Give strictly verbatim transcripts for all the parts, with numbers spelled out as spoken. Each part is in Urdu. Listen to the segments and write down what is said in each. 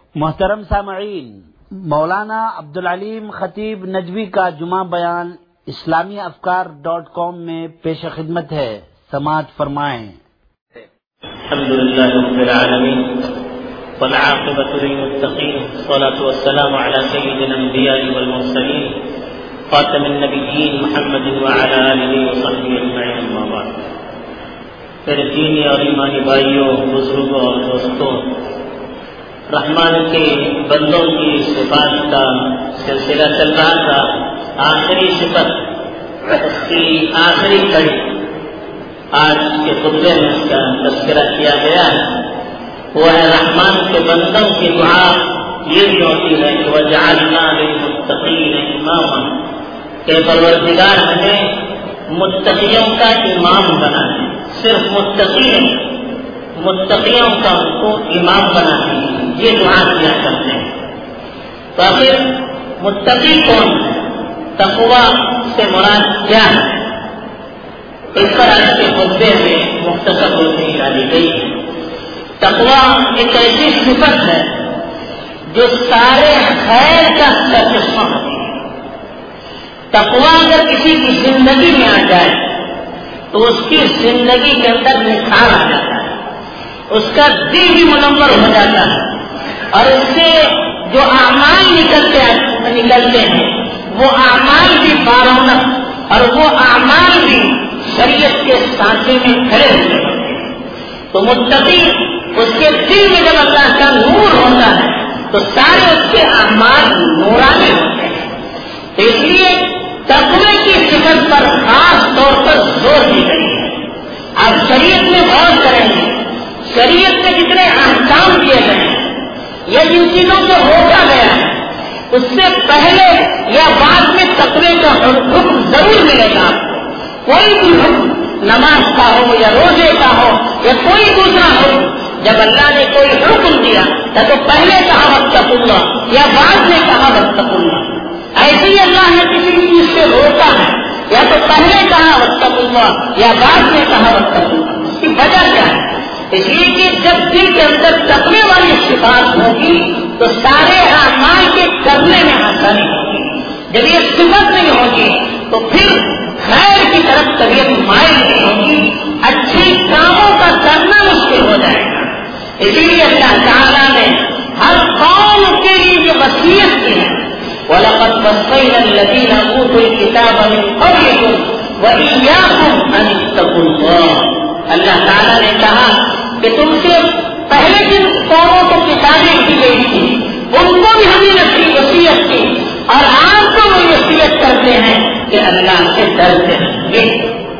محترم سامعین، مولانا عبدالعلیم خطیب نجوی کا جمعہ بیان اسلامی افکار ڈاٹ کام میں پیش خدمت ہے، سماعت فرمائیں۔ الحمدللہ رب العالمین والعاقبۃ للمتقین والصلاة والسلام علی سید الانبیاء والمرسلین خاتم النبیین محمد وعلی آلہ وصحبہ اجمعین، اما بعد۔ میرے دینی اور ایمانی بھائیوں، بزرگوں اور دوستوں، رحمان کے بندوں کی صفات کا سلسلہ چل رہا تھا۔ آخری صفت، اس کی آخری کڑی آج کے خطبے میں اس کا تذکرہ کیا گیا ہے، وہ ہے رحمان کے بندوں کی دعا یہ بھی ہوتی ہے کہ وجعلنا للمتقین اماما، کہ پروردگار ہمیں متقیوں کا امام بنا ہے، صرف متقین متقیوں کا ان کو امام بنا ہے، یہ دعا کیا کرتے ہیں۔ تو آخر متقی کون ہے؟ تقویٰ سے مراد کیا ہے؟ اس پر آج کے خطبے میں مختصر روشنی ڈالی گئی ہے۔ تقویٰ ایک ایسی صفت ہے جو سارے خیر کا سرچشمہ ہوتی ہے۔ تقویٰ اگر کسی کی زندگی میں آ جائے تو اس کی زندگی کے اندر نکھار آ جاتا ہے، اس کا دل بھی منور ہو جاتا ہے، اور اس سے جو اعمال نکلتے نکلتے ہیں وہ اعمال بھی بارونق اور وہ اعمال بھی شریعت کے سانچے میں کھڑے ہوتے ہیں۔ تو متقی اس کے دل میں جب اللہ کا نور ہوتا ہے تو سارے اس کے اعمال نورانی ہوتے ہیں۔ تو اس لیے تقوی کی صفت پر خاص طور پر زور دی گئی ہے۔ آپ شریعت میں غور کریں گے، شریعت میں جتنے احکام کیے گئے ہیں یا جن چیزوں سے روکا گیا ہے، اس سے پہلے یا بعد میں تقوی کا حکم ضرور ملے گا۔ کوئی بھی حکم، نماز کا ہو یا روزے کا ہو یا کوئی دوسرا حکم، جب اللہ نے کوئی حکم دیا تو پہلے کہا واتقوا اللہ یا بعد میں کہا واتقوا اللہ۔ ایسے ہی اللہ نے کسی چیز سے روکا ہے، یا تو پہلے کہا واتقوا اللہ یا بعد میں کہا واتقوا اللہ۔ اس کی وجہ کیا ہے؟ اس لیے کہ جب دل کے اندر تقوی والی صفات ہوگی تو سارے اعمال کے کرنے میں آسانی ہوگی۔ جب یہ صفت نہیں ہوگی تو پھر خیر کی طرف طبیعت مائل نہیں ہوگی، اچھے کاموں کا کرنا مشکل ہو جائے گا۔ اسی لیے اللہ تعالیٰ نے ہر قوم کے لیے یہ وصیت کی ہے، وَلَقَدْ وَصَّيْنَا الَّذِينَ أُوتُوا الْكِتَابَ مِن قَبْلِكُمْ وَإِيَّاكُمْ أَنِ اتَّقُوا اللَّهَ۔ اللہ تعالیٰ نے کہا کہ تم سے پہلے جن قوموں کو کتابیں دی گئی تھی ان کو بھی ہم نے وصیت کی، اور آپ کو وہ وصیت کرتے ہیں کہ اللہ سے ڈرتے رہیں۔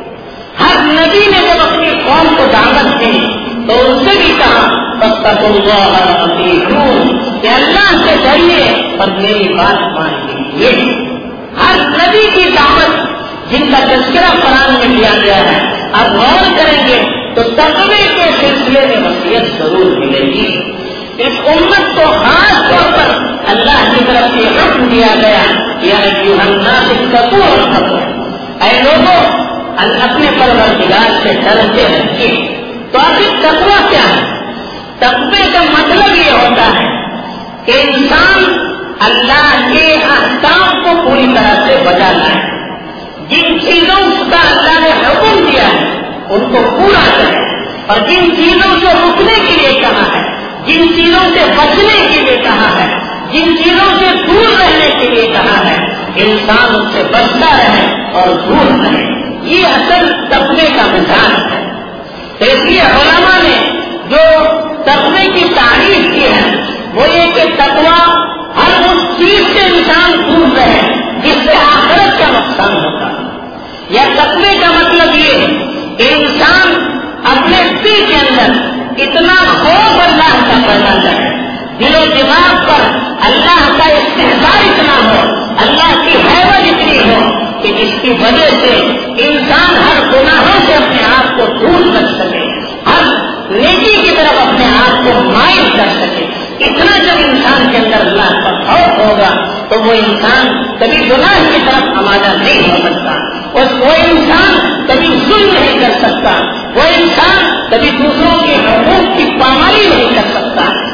ہر نبی نے جب اپنی قوم کو دعوت دی تو ان سے بھی کہا فاتقوا اللہ وأطیعون، کہ اللہ سے ڈریے اور میری بات مان لیجیے۔ ہر نبی کی دعوت جن کا تذکرہ قرآن میں کیا گیا ہے، آپ غور کریں گے تو تقوی کے سلسلے میں وصیت ضرور ملے گی۔ اس امت کو خاص طور پر اللہ کی طرف سے حکم دیا گیا، یا ایھا الناس اتقوا ربکم، اے لوگوں اپنے پروردگار سے ڈرتے رہیے۔ تو آخر تقوی کیا ہے؟ تقوی کا مطلب یہ ہوتا ہے کہ انسان اللہ کے احکام کو پوری طرح سے بجا لائے، جن چیزوں کا اللہ نے حکم دیا ہے ان کو پورا کرے، اور جن چیزوں سے رکنے کے لیے کہا ہے، جن چیزوں سے بچنے کے لیے کہا ہے، جن چیزوں سے دور رہنے کے لیے کہا ہے، انسان اس سے بچتا رہے اور دور رہے۔ یہ اصل تقوی کا مزاج ہے۔ تو اس لیے علماء نے جو تقوی کی تعریف کی ہے وہ یہ کہ تقوی ہر اس چیز سے انسان دور رہے جس سے آخرت کا نقصان ہوتا ہے۔ یا تقوی کا مطلب یہ کہ انسان اپنے دل کے اندر اتنا خوف اللہ کا پیدا کرے، دل و دماغ پر اللہ کا استحصال اتنا ہو، اللہ کی حیبت اتنی ہو کہ جس کی وجہ سے انسان ہر گناہوں سے اپنے آپ کو دور رکھ سکے، ہر نیکی کی طرف اپنے آپ کو مائل کر سکے۔ اتنا جب انسان کے اندر اللہ کا خوف ہوگا تو وہ انسان کبھی گناہ کی طرف آمادہ نہیں ہو سکتا، اور وہ انسان کبھی ظلم نہیں کر سکتا، وہ انسان کبھی دوسروں کے حقوق کی پامالی نہیں کر سکتا،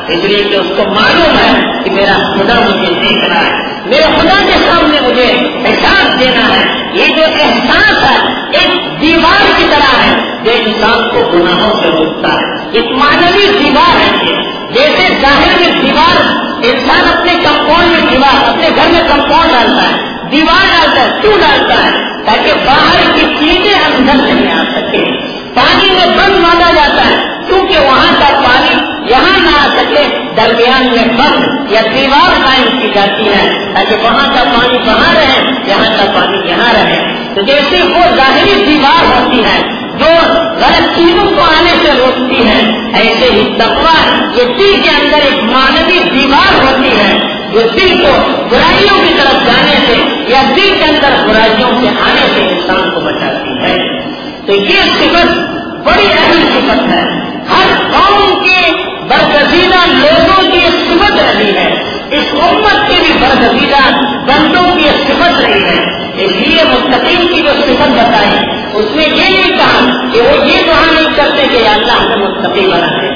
اس لیے کہ اس کو معلوم ہے کہ میرا خدا مجھے دیکھ رہا ہے، میرے خدا کے سامنے مجھے احساس دینا ہے۔ یہ جو احساس ہے ایک دیوار کی طرح ہے جو انسان کو گناہوں سے روکتا ہے، ایک معنوی دیوار ہے یہ۔ جیسے ظاہر میں دیوار، انسان اپنے کمپاؤنڈ میں دیوار، اپنے گھر میں کمپاؤنڈ ڈالتا ہے، دیوار ڈالتا ہے، کیوں ڈالتا ہے؟ تاکہ باہر کی چیزیں اندر نہیں آ سکے۔ پانی میں بند مانا جاتا ہے کیونکہ وہاں کا پانی یہاں نہ آ سکے، درمیان میں بند یا دیوار قائم کی جاتی ہے تاکہ وہاں کا پانی وہاں رہے، یہاں کا پانی یہاں رہے۔ تو جیسے وہ ظاہری دیوار ہوتی ہے جو غلط چیزوں کو آنے سے روکتی ہے، ایسے ہی تقویٰ یہ دل کے اندر ایک معنوی دیوار ہوتی ہے جو دل کو برائیوں کی طرف جانے سے یا دل کے اندر برائیوں سے آنے سے انسان کو بچاتی ہے۔ تو یہ صفت بڑی اہم صفت ہے، ہر قوم کے برگزیدہ لوگوں کی یہ صفت رہی ہے، اس امت کے بھی برگزیدہ بندوں کی یہ صفت رہی ہے۔ اس لیے متقین کی جو صفت بتائی اس میں یہ نہیں کہا کہ وہ یہ دعا نہیں کرتے کہ اللہ ہمیں متقی بنا دے،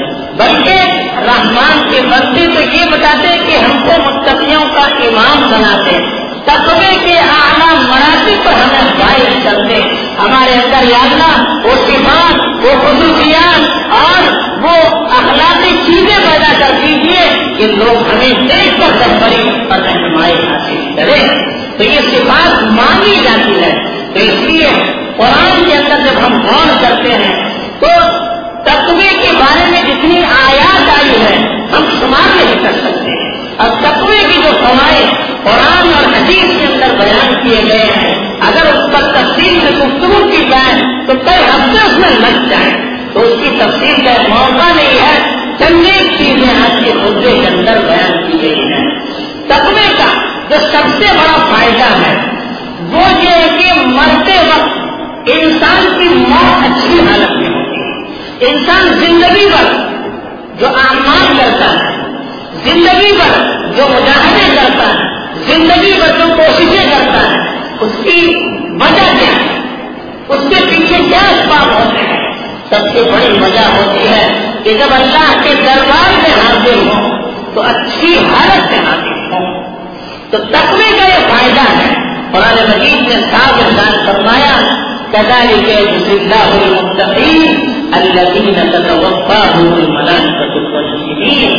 بلکہ رحمان کے بندے تو یہ بتاتے کہ ہم کو متقیوں کا امام بناتے، تقوی کے اعلیٰ مراتب پر ہمیں قائل کرتے، ہمارے اندر یا اللہ وہ صفات، وہ خصوصیات اور وہ اخلاقی چیزیں پیدا کر دیجیے کہ لوگ ہمیں دیکھ کر تبری اور رہنمائی حاصل کریں۔ تو یہ صفات مانگی جاتی ہے۔ تو اس لیے قرآن کے اندر جب ہم غور کرتے ہیں تو تقوی کے بارے میں جتنی آیات آئی ہے ہم شمار نہیں کر سکتے، اور تقوی کی جو فوائد قرآن اور حدیث کے اندر بیان کیے گئے ہیں اگر اس پر تفصیل سے گفتگو کی جائے تو کئی ہفتے اس میں لگ جائیں، تو اس کی تفصیل کا موقع نہیں ہے۔ چند ایک چیزیں آج کے خطبے کے اندر بیان کی گئی ہیں۔ تقوی کا جو سب سے بڑا فائدہ ہے وہ یہ ہے کہ مرتے وقت انسان کی موت اچھی حالت میں ہوتی ہے۔ انسان زندگی بھر جو اعمال کرتا ہے، زندگی بھر جو مجاہدے کرتا ہے، زندگی بھر جو کوششیں کرتا ہے، اس کی وجہ کیا ہے، اس کے پیچھے کیا اسباب ہوتے ہیں؟ سب سے بڑی وجہ ہوتی ہے کہ جب اللہ کے دربار میں حاضر ہو تو اچھی حالت میں حاضر ہو۔ تو تقوی کا یہ فائدہ ہے۔ قرآن مجید نے صاف ارشاد فرمایا كذلك يجزي الله المتقين الذين تتوفاهم الملائكة والمؤمنين۔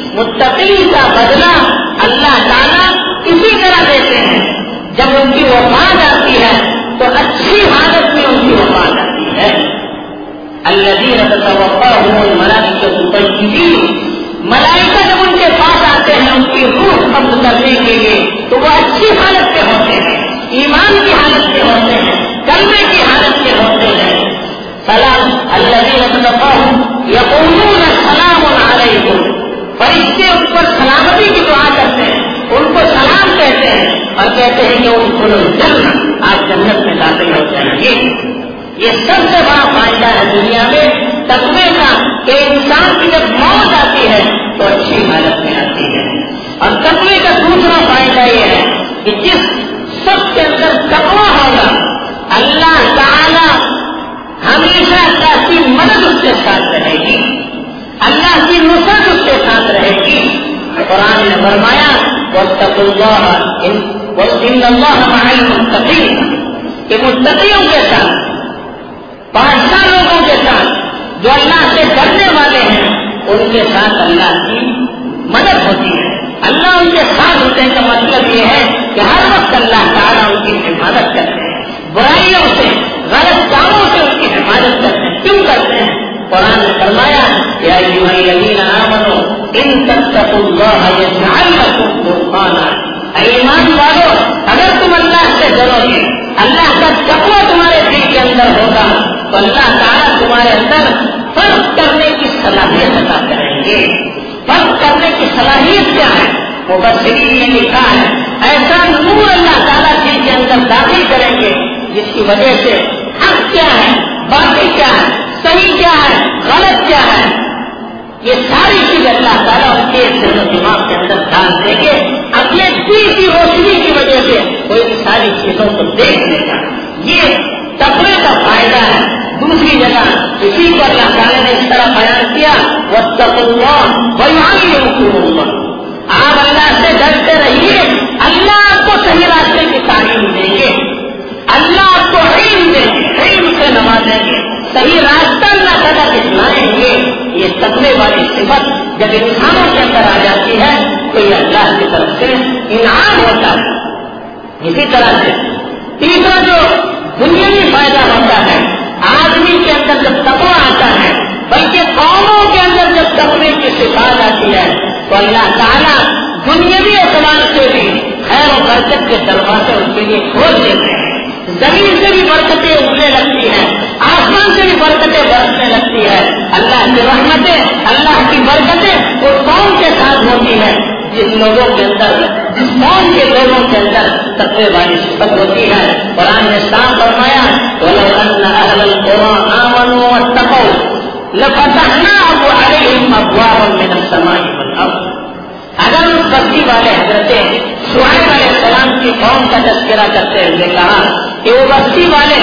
متقین کا بدلہ اللہ تعالیٰ اسی طرح دیتے ہیں، جب ان کی وفات آتی ہے تو اچھی حالت میں ان کی وفات آتی ہے۔ الذين تتوفاهم الملائكة طيبين، ملائکہ جب ان کے پاس آتے ہیں ان کی روح قبض کرنے کے لیے تو وہ اچھی حالت کے ہوتے ہیں، ایمان کی حالت کے ہوتے ہیں، کلمے کی حالت کے ہوتے ہیں۔ سلام الذین تتوفاهم یقولون سلام علیکم، فرشتے ان پر سلامتی کی دعا کرتے ہیں، ان کو سلام کہتے ہیں اور کہتے ہیں کہ ان کو جنت، آپ جنت میں داخل ہو جائیں گے۔ یہ سب سے بڑا فائدہ ہے دنیا میں تقوی کا کہ انسان کی جب موت آتی ہے تو اچھی حالت میں آتی ہے۔ اور تقوی کا دوسرا فائدہ یہ ہے کہ جس سب کے اندر تقوی ہوگا اللہ تعالی ہمیشہ اللہ کی مدد اس کے ساتھ رہے گی، اللہ کی نصرت اس کے ساتھ رہے گی۔ قرآن نے فرمایا واتقوا اللہ ان اللہ مع المتقین، کہ متقیوں کے ساتھ، پانچ لوگوں کے ساتھ جو اللہ سے ڈرنے والے ہیں ان کے ساتھ اللہ کی مدد ہوتی ہے۔ اللہ ان کے ساتھ ہوتے ہیں کا مطلب یہ ہے کہ ہر وقت اللہ تعالیٰ ان کی حفاظت کرتے ہیں، برائیوں سے، غلط کاموں سے ان کی حفاظت کرتے ہیں۔ کیوں کرتے ہیں؟ قرآن نے فرمایا یا ایھا الذین آمنوا ان تتقوا اللہ یجعل لکم فرقانا، اے ایمان والو اگر تم اللہ سے ڈرو گے، اللہ کا تقویٰ تمہارے دل کے اندر ہوگا تو اللہ تعالیٰ تمہارے اندر فرق کرنے کی صلاحیت عطا کریں گے۔ فرق کرنے کی صلاحیت کیا ہے؟ مفسرین نے لکھا ہے ایسا نور اللہ تعالیٰ دل کے اندر داخل کریں گے جس کی وجہ سے حق کیا ہے، باطل کیا ہے، صحیح کیا ہے، غلط کیا ہے، یہ ساری چیز اللہ تعالیٰ ان کے دل و دماغ کے اندر ڈال دیں گے۔ اپنے دل کی روشنی کی وجہ سے وہ ان ساری چیزوں کو دیکھ لے گا۔ یہ تقوی کا فائدہ ہے۔ دوسری جگہ اسی کو اللہ تعالیٰ نے اس طرح بیان کیا واتقوا اللہ ویعلمکم یعلمکم اللہ، آپ اللہ سے ڈرتے رہیے، اللہ آپ کو صحیح راستے کی تعلیم دیں گے، اللہ آپ کو علم دیں گے، علم سے نوازیں گے، صحیح راستہ اللہ تعالیٰ دکھلائیں گے۔ یہ تقوی والی صفت جب انسانوں کے اندر آ جاتی ہے تو یہ اللہ کی طرف سے انعام ہوتا ہے۔ اسی طرح سے تیسرا جو دنیاوی فائدہ ہوتا ہے، آدمی کے اندر جب تقوی آتا ہے، بلکہ قوموں کے اندر جب تقوی کی صفات آتی ہے تو اللہ تعالیٰ دنیاوی اعتبار سے بھی خیر و برکت کے دروازے ان کے لیے کھول دیتے ہیں، زمین سے بھی برکتیں اگنے لگتی ہیں، آسمان سے بھی برکتیں برسنے لگتی ہے۔ اللہ کی رحمتیں، اللہ کی برکتیں اس قوم کے ساتھ ہوتی ہے جس لوگوں کے اندر، جس قوم کے لوگوں کے اندر تقوی والی صفت ہوتی ہے۔ قرآن نے صاف فرمایا وَلَوْ أَنَّ أَهْلَ الْقُرَىٰ آمَنُوا وَاتَّقَوْا لَفَتَحْنَا عَلَيْهِمْ أَبْوَابًا مِّنَ السَّمَاءِ وَالْأَرْضِ۔ اگر اس بستی والے حضرت شعیب علیہ السلام کی قوم کا تذکرہ کرتے ہوئے کہا کہ وہ بستی والے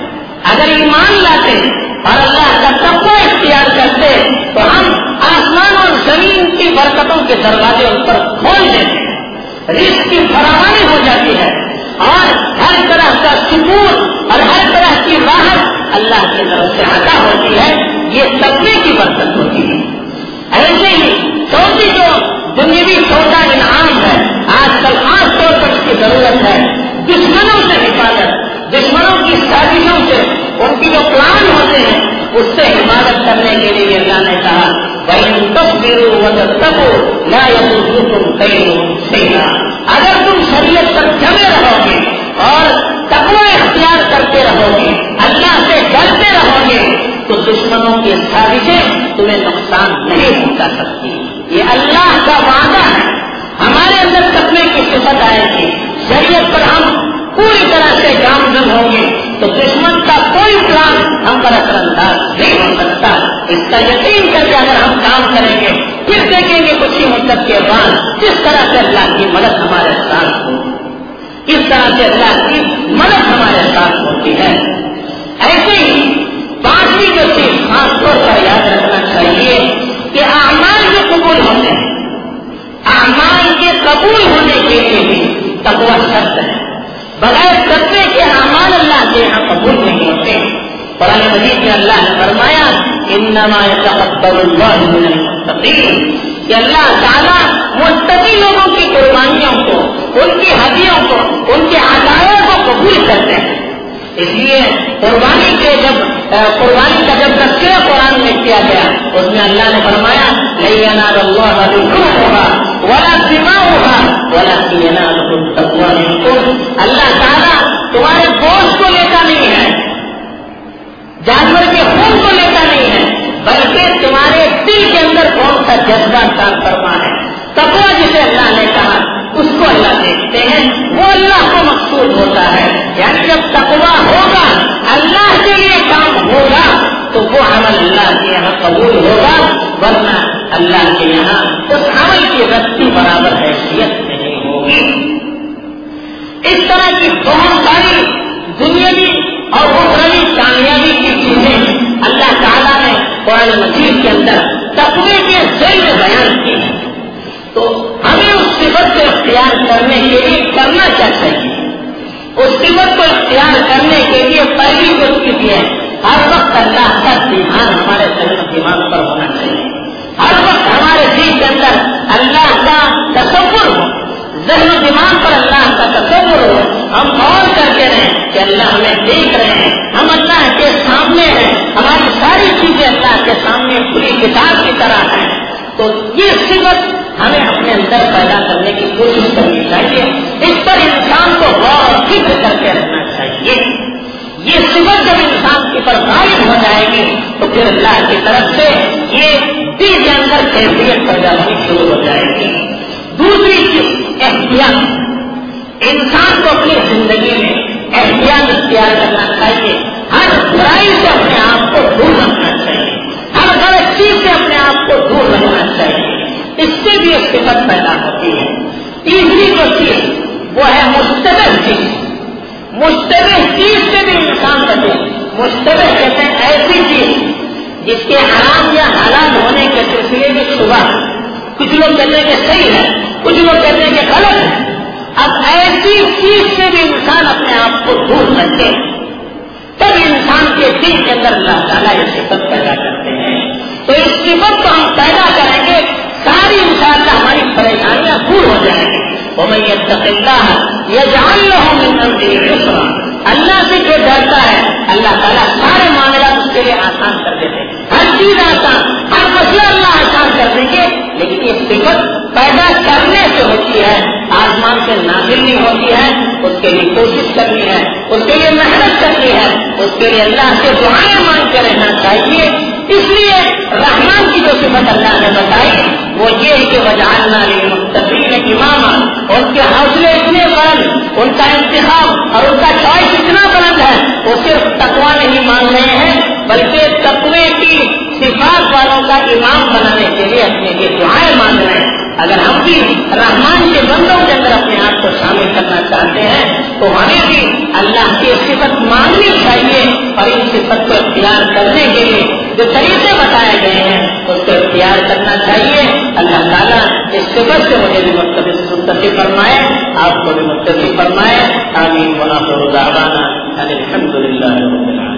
اگر ایمان لاتے اور اللہ کا تقوی اختیار کرتے تو ہم آسمان اور زمین کی برکتوں کے دروازے ان پر کھول دیتے، رزق کی فراوانی ہو جاتی ہے اور ہر طرح کا سکون اور ہر طرح کی راحت اللہ کی طرف سے عطا ہوتی ہے۔ یہ تقوی کی برکت ہوتی ہے۔ ایسے ہی چوتھی جو دنیاوی چھوٹا انعام ہے، آج کل خاص طور پر اس کی ضرورت ہے، دشمنوں سے حفاظت، دشمنوں کی سازشوں سے، ان کی جو پلان ہوتے ہیں اس سے حفاظت کرنے کے لیے اللہ نے کہا وَإِن تَصْبِرُوا وَتَتَّقُوا لَا يَضُرُّكُمْ كَيْدُهُمْ شَيْئًا۔ اگر تم شریعت پر جمے رہو گے اور تقوی اختیار کرتے رہو گے، اللہ سے ڈرتے رہو گے تو دشمنوں کی سازشیں تمہیں نقصان نہیں پہنچا سکتی۔ یہ اللہ کا وعدہ ہے۔ ہمارے اندر تقوی کی صفت آئے گی، شریعت پر ہم پوری طرح سے گامزن ہوں گے تو دشمن کا کوئی پلان ہم پر اثر انداز نہیں ہو سکتا۔ اس کا یقین کر کے اگر ہم کام کریں گے پھر دیکھیں گے کچھ ہی مدت کے بعد کس طرح سے اللہ کی مدد ہمارے ساتھ ہو، کس طرح سے اللہ کی مدد ہمارے ساتھ ہوتی ہے۔ ایسے ہی پانچویں جو چیز خاص طور پر یاد رکھنا چاہیے کہ اعمال جو قبول ہوتے ہیں، اعمال کے قبول ہونے کے لیے بھی تقوی شرط ہے۔ بغیر تقوی کے اعمال اللہ کے یہاں قبول نہیں ہوتے۔ قرآن مجید میں اللہ نے فرمایا انما يتقبل الله من المتقين کہ اللہ تعالیٰ متقی لوگوں کی قربانیوں کو، ان کی ہدیوں کو، ان کے عطایا کو قبول کرتے ہیں۔ اس لیے قربانی کے جب قربانی کا جب تذکرہ قرآن میں کیا گیا اس میں اللہ نے فرمایا لن ينال الله لحومها ولا دماؤها ولكن يناله التقوى منكم۔ اللہ تعالیٰ تمہارے گوشت کو لیتا نہیں ہے، جانور کے خون کو لیتا نہیں ہے، بلکہ تمہارے دل کے اندر کون سا جذبہ کام فرما ہے۔ تقویٰ جسے اللہ نے کہا اس کو اللہ دیکھتے ہیں، وہ اللہ کو مقصود ہوتا ہے۔ یعنی جب تقویٰ ہوگا، اللہ کے لیے کام ہوگا تو وہ عمل اللہ کے یہاں قبول ہوگا، ورنہ اللہ کے یہاں اس عمل کی رسی برابر حیثیت نہیں ہوگی۔ اس طرح کی بہت ساری دنیاوی اور اخروی کامیابی کی چیزیں اللہ تعالیٰ نے قرآن مجید کے اندر تقوی کے ذیل میں بیان کی ہے۔ تو ہمیں اس صفت کو اختیار کرنے کے لیے کرنا کیا چاہیے؟ اس صفت کو اختیار کرنے کے لیے پہلی چیز یہ ہے ہر وقت اللہ کا دھیان ہمارے ذہن و دماغ پر ہونا چاہیے۔ ہر وقت ہمارے دل کے اندر اللہ کا تصور ہو، ذہن و دماغ پر اللہ کا تصور ہو، ہم غور کرتے رہیں کہ اللہ ہمیں دیکھ رہے ہیں، ہم اللہ کے سامنے ہیں، ہماری ساری چیزیں اللہ کے سامنے کھلی کتاب کی طرح ہیں۔ تو یہ صفت ہمیں اپنے اندر پیدا کرنے کی کوشش کرنی چاہیے، اس پر انسان کو غور و فکر کر کے رکھنا چاہیے۔ یہ صفت جب انسان کے پر غالب ہو جائے گی تو پھر اللہ کی طرف سے یہ دل کے اندر کیفیت پیدا ہونی شروع ہو جائے گی۔ دوسری چیز احتیاط، انسان کو اپنی زندگی میں احتیاط اختیار کرنا چاہیے، ہر برائی سے اپنے آپ کو دور رکھنا چاہیے، ہر غلط چیز سے اپنے آپ کو دور رکھنا چاہیے، اس سے بھی ایک صفت پیدا ہوتی ہے۔ تیسری جو چیز وہ ہے مشتبہ چیز، مشتبہ چیز سے بھی انسان بچے۔ مشتبہ کہتے ہیں ایسی چیز جس کے حرام یا حلال ہونے کے سلسلے میں شبہ، کچھ لوگ کہتے ہیں کہ صحیح ہے، کچھ لوگ کہتے ہیں کہ غلط ہے۔ اب ایسی چیز سے بھی انسان اپنے آپ کو دور رکھے، تب انسان کے دل کے اندر اللہ تعالیٰ یہ صفت پیدا کرتے ہیں۔ تو اس صفت کو ہم پیدا کریں گے، ساری انشاءاللہ ہماری پریشانیاں دور ہو جائیں گی۔ وَمَن يَتَّقِ اللَّهَ يَجْعَل لَّهُ مِنْ أَمْرِهِ يُسْرًا، اللہ سے جو ڈرتا ہے اللہ تعالیٰ سارے معاملات اس کے لیے آسان کر دیتے ہیں، ہر چیز آسان، ہر مسئلہ اللہ آسان کر دیں گے۔ لیکن یہ صفت پیدا کرنے سے ہوتی ہے، آسمان سے نازل نہیں ہوتی ہے، اس کے لیے کوشش کرنی ہے، اس کے لیے محنت کرنی ہے، اس کے لیے اللہ سے دعائیں مانگ کے رہنا چاہیے۔ اس لیے رحمان کی جو صفت اللہ نے بتائی وہ یہ ہے کہ وجعلنا للمتقین اماما، ان کے حوصلے اتنے بلند، ان کا انتخاب اور ان کا چوائس اتنا بلند ہے، وہ صرف تقویٰ نہیں مانگ رہے ہیں بلکہ تقوی کی صفات والوں کا امام بنانے کے لیے اپنے لیے دعائیں مانگ رہے ہیں۔ اگر ہم بھی رحمان کے بندوں کے اندر اپنے آپ کو شامل کرنا چاہتے ہیں تو ہمیں بھی اللہ کی صفت مانگنی چاہیے، اور ان صفت کو اختیار کرنے کے لیے جو طریقے بتائے گئے ہیں اس کو اختیار کرنا چاہیے۔ اللہ تعالیٰ اس صفت سے مجھے بھی متفق فرمائے، آپ کو بھی متفق فرمائے۔ آمین۔ وآخر دعوانا ان الحمد للہ رب العالمین۔